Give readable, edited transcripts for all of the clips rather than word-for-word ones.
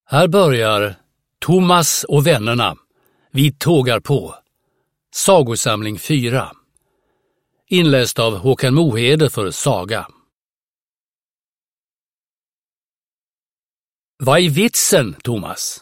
Här börjar Thomas och vännerna. Vi tågar på. Sagosamling 4. Inläst av Håkan Mohede för Saga. Vad är vitsen, Thomas?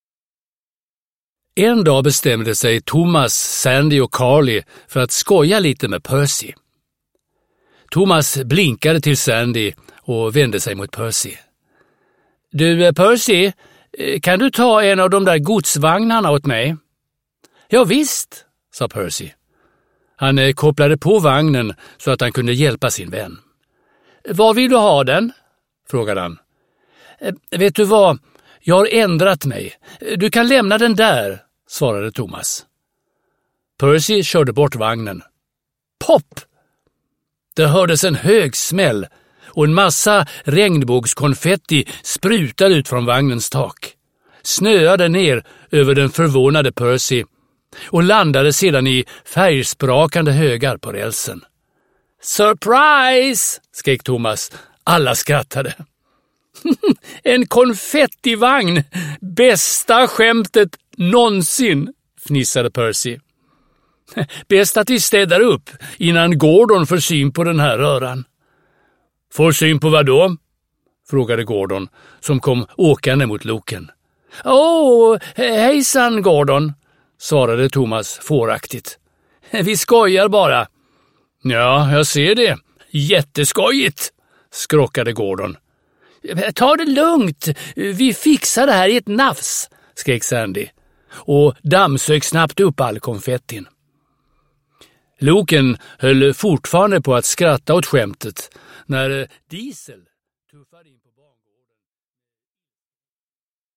En dag bestämde sig Thomas, Sandy och Carly för att skoja lite med Percy. Thomas blinkade till Sandy och vände sig mot Percy. Du, Percy, kan du ta en av de där godsvagnarna åt mig? Ja visst, sa Percy. Han kopplade på vagnen så att han kunde hjälpa sin vän. Var vill du ha den? Frågade han. Vet du vad, jag har ändrat mig. Du kan lämna den där, svarade Thomas. Percy körde bort vagnen. Pop! Det hördes en hög smäll och en massa regnbågskonfetti sprutade ut från vagnens tak. Snöade ner över den förvånade Percy och landade sedan i färgsprakande högar på rälsen. Surprise! Skrek Thomas. Alla skrattade. En konfettivagn! Bästa skämtet någonsin, fnissade Percy. Bäst att vi städar upp innan Gordon får syn på den här röran. Får syn på vad då? Frågade Gordon som kom åkande mot loken. Hejsan Gordon, svarade Thomas fåraktigt. Vi skojar bara. Ja, jag ser det. Jätteskojigt, skrockade Gordon. Ta det lugnt, vi fixar det här i ett nafs, skrek Sandy och dammsög snabbt upp all konfettin. Loken höll fortfarande på att skratta åt skämtet när Diesel tuffade in.